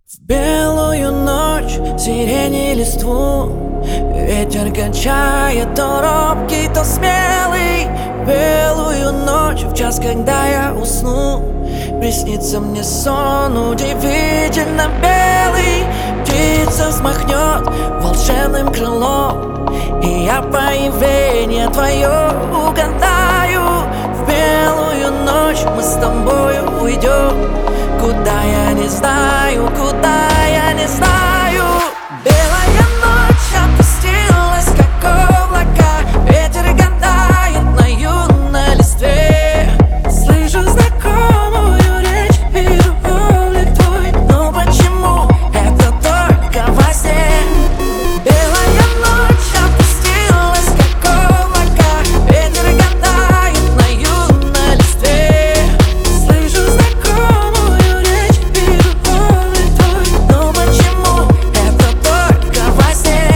В белую ночь сирени листву ветер качает, то робкий, то смелый. В белую ночь, в час, когда я усну, приснится мне сон удивительно белый. Птица взмахнет волшебным крылом, и я появление твое угадаю. В белую ночь мы с тобою уйдем, куда я не знаю, куда я не знаю. Белая ночь опустилась, как облака, ветер гадает на юной листве. Слышу знакомую речь, вижу облик твой, но почему это только во сне? Белая ночь опустилась, как облака, ветер гадает на юной листве. Слышу знакомую речь, вижу облик твой, но почему это только во сне?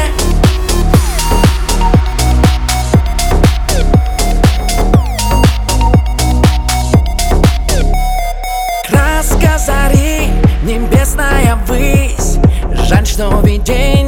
Краска зари, небесная высь, жаль, что видение